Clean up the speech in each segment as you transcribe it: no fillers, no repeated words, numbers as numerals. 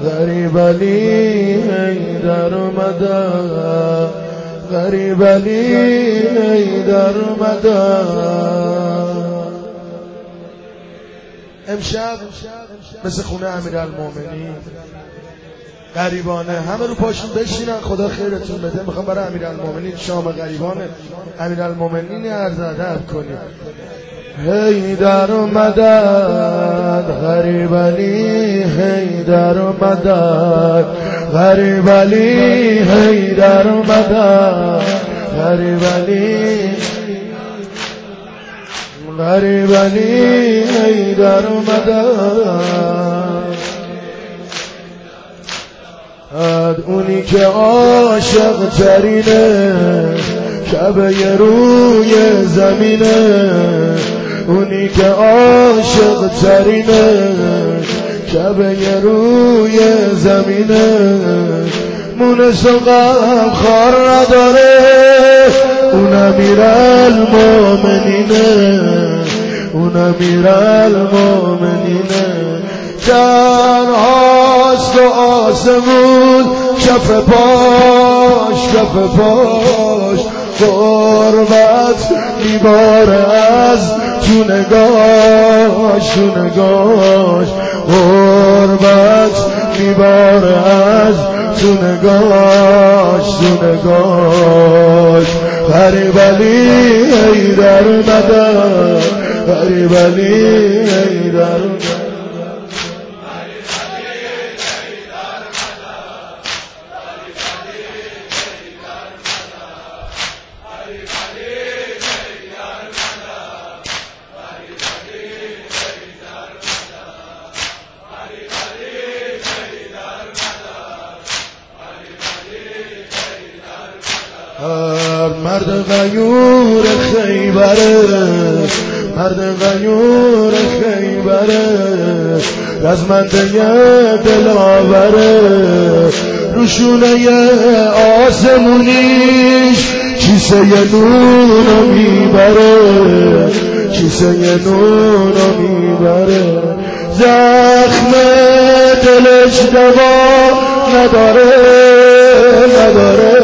غریب علی حیدر مدد، غریب علی حیدر مدد. امشب مثل خونه امیرالمومنین غریبانه همه رو پاشون بشینن، خدا خیرتون بده. میخوام برای امیرالمومنین شام غریبان امیرالمومنین عرض ادب کنیم. حیدر مدد، غریب علی حیدر مدد، غریب علی حیدر مدد، غریب علی، غریب علی حیدر مدد. اونی که عاشق ترینه کعبه روی زمینه، اونی که عاشق ترینه کعبه روی زمینه، مونس و غم خار نداره، اون امیرالمومنینه، اون امیرالمومنینه. تنهاست و آسمون کف پاش، کف پاش غربت میباره از تو نگاش، تو نگاش غربت میباره از تو نگاش، تو نگاش. غریب علی حیدر مدد، غریب علی حیدر مدد. مرد غیور خیبره، مرد غیور خیبره، رزمنده دلاوره، روشونه آسمونیش کیسه نونو میبره، کیسه نونو میبره. زخم دلش دوا نداره، نداره،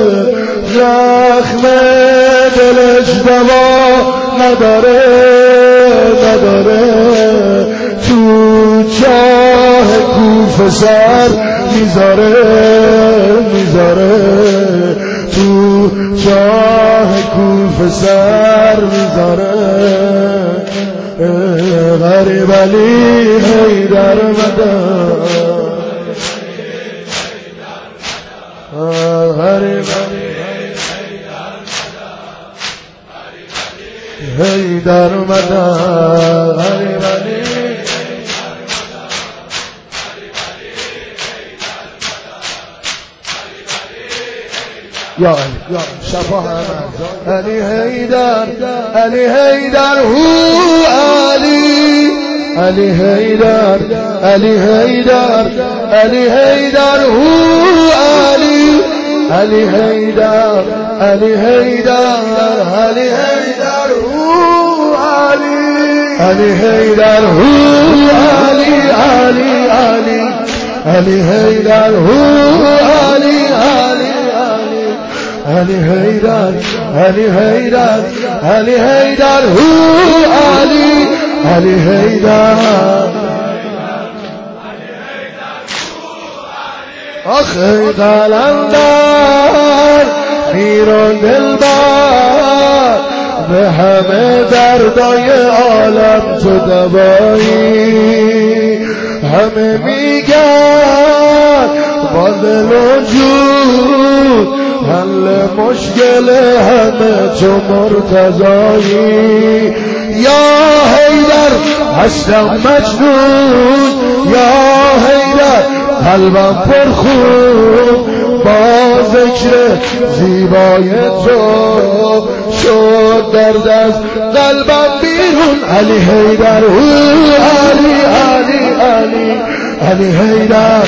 زخم دلش دوا نداره، نداره. تو چاه کوفه سر میذاره، میذاره، تو چاه کوفه سر میذاره. غریب علی حیدر مدد، غریب حیدر مدد، غریب علی. یا علی، یا شفا همه علی حیدر، علی حیدر هو علی، علی حیدر، علی حیدر، علی حیدر هو علی، علی حیدر، علی حیدر، علی حیدر هو علی، علی حیدر هو علی، علی، علی، علی حیدر هو علی، علی، علی حیدر، علی حیدر، علی حیدر هو علی، علی حیدر. آخه قلندر میرون دلبر، به همه دردای عالم تو دوایی. همه میگن با دل و جون حل مشکل همه تو مرتضایی. یا حیدر هستم مجنون، یا حیدر قلبم پرخون، با ذکر زیبای تو شد درد از قلبم بیرون. علی حیدر هو علی، علی، علی، علی حیدر،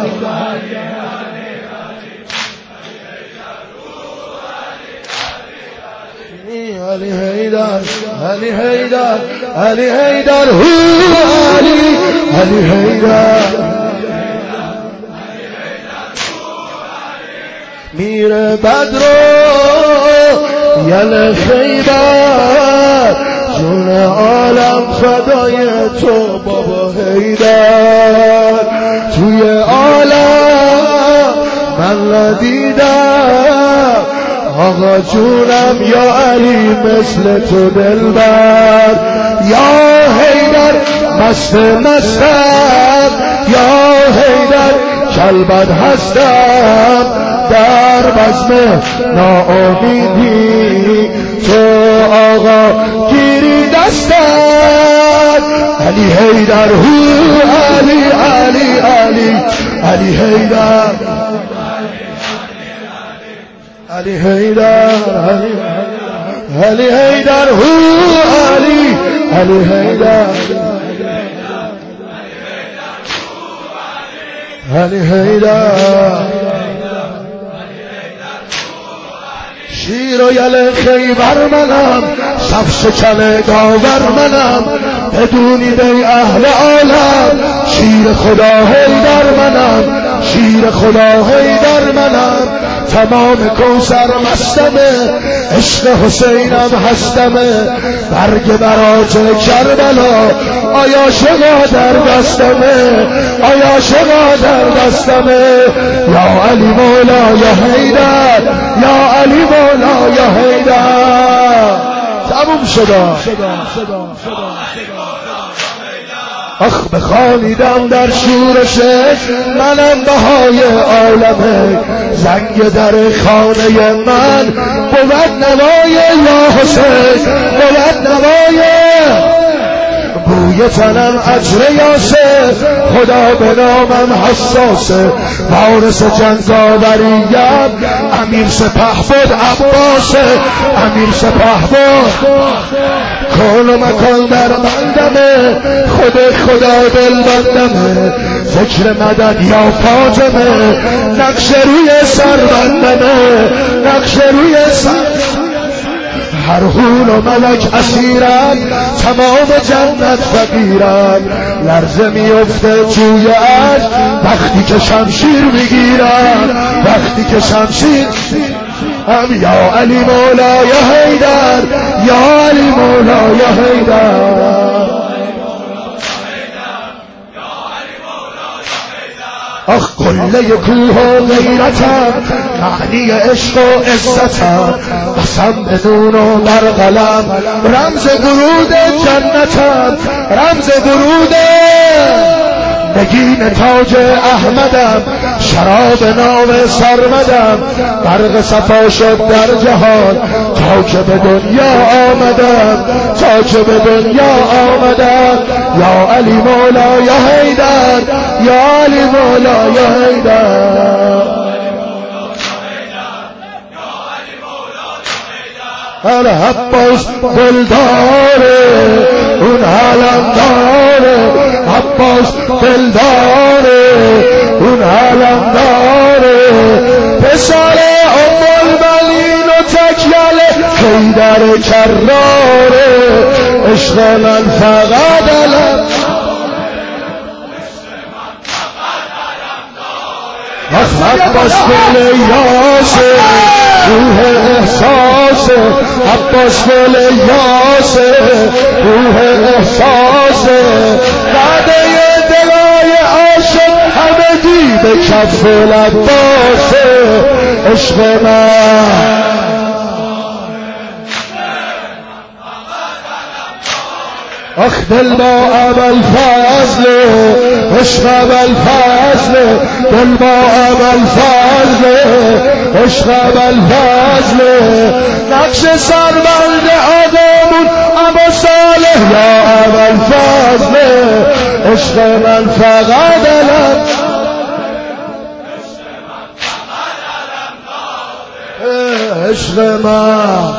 علی حیدر، علی حیدر، علی حیدر هو علی، علی حیدر. میره بدر یل خیبر جون عالم فدای تو بابا حیدر توی عالم من ندیدم آقا جونم یا علی مثل تو دلبر یا حیدر مست مستم یا حیدر کلبد هستم در بزم ناامیدی تو آقا گیری دستم علی حیدر هو علی علی علی علی حیدر علی حیدر علی حیدر هو علی علی حیدر علی حیدر شیر و یل خیبر منم صف شکن گاور منم بدونید ای اهل عالم شیر خدا حیدر منم شیر خدا حیدر منم تمام کوثر مستمه عشق حسینم هستمه برگ براج کربلا آیا شقا در دستمه آیا شقا در دستمه یا علی مولا یا حیدر یا علی مولا یا حیدر تموم شدا آخ بخوانیدم در شورشش منم بهای عالمه زنگ در خانه من بود نوای یا حسین بود نوای بوی تنم عجر یاسه خدا به نامم حساسه وارث جنگاوریم امیر سپهبد عباسه امیر سپهبد کل و مکان در بندمه خود خدا دل بندمه ذکر مدد یا فاطمه نقش روی سر بندمه نقش روی سر هر هون و ملک اسیرم تمام جنت فقیرم لرزه میفته توی عشق وقتی که شمشیر میگیرم وقتی که شمشیر یا علی مولا یا حیدر یا علی مولا یا حیدر آخ کله کوه و غیرتم معنی عشق و عزتم قسم به نون و بر قلم رمز ورود جنتم رمز ورود نگین تاج احمدم شراب نام سرمدم برق صفا شد در جهان تا که به دنیا آمدم تا که به دنیا آمدم یا علی مولا یا حیدر یا علی مولا یا حیدر عباس دلداره اون عالم داره عباس دلداره اون عالم داره پسر ام الملین و تکیل حیدر کراره عشق من فقط علم عباس دل یاسه روح احساس عباس دل یاسه روح احساس بعده دلای عاشق همگی به کف لباسه عشق من آخ دل با ابوالفضل عشق ابوالفضل دل با ابوالفضل عشق ابوالفضل نقش سربند آدمون ابا صالح یا ابوالفضل عشق من فقط علم عشق من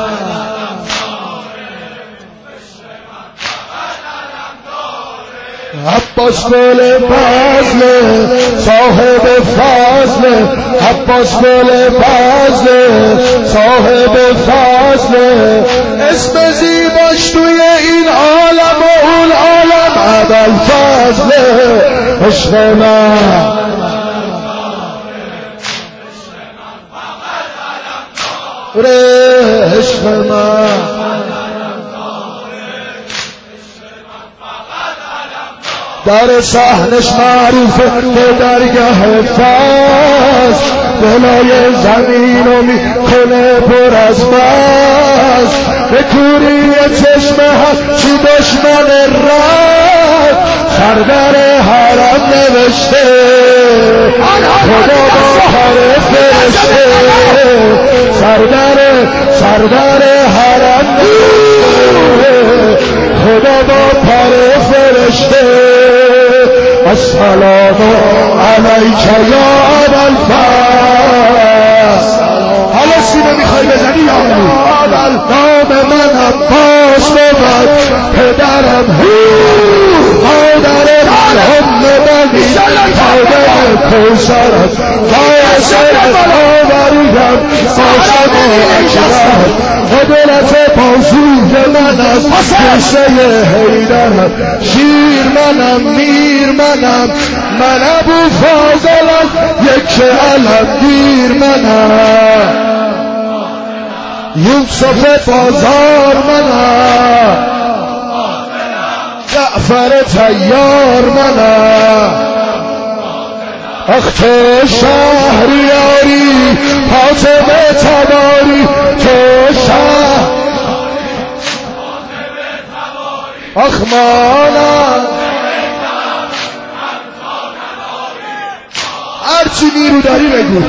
عباس گل فضل صاحب فضل عباس گل فضل صاحب فضل اسم زیباش توی این عالم و اون عالم ابوالفضل عشق من عشق من در صحنش معروفه به درگاه فاز دلای زمین رو میکنه پر از ماز به کوری چشم هرچی دشمن رد سردر حرم نوشته خدا با پر فرشته سردر حرم نوشته خدا با پر فرشته السلام علیک یا ابوالفضل حالا سینه میخوای بزنی یا نام من عباس بود پدرم مادر هم بلی پادر کوثر قاسم آوریم قاسم اکبر قدرت بازوی من از کشه حیدرم شیر منم میر منم من ابو فاضلم یک علمگیر منم یوسف بازار منم جعفر تیار منم آخ تو شهریاری حاتم تباری تو شهر آخ مانم هرچی نیرو داری بگو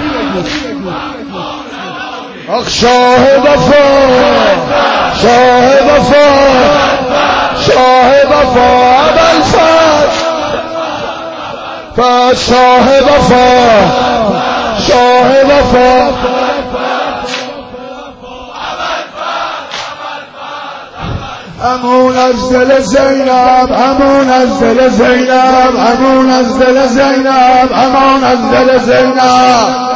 آخ شاه وفا شاه وفا شاه وفا ابوالفضل شاه وفا شاه وفا امون از دل زینب امون از دل زینب امون از دل زینب امون از دل زینب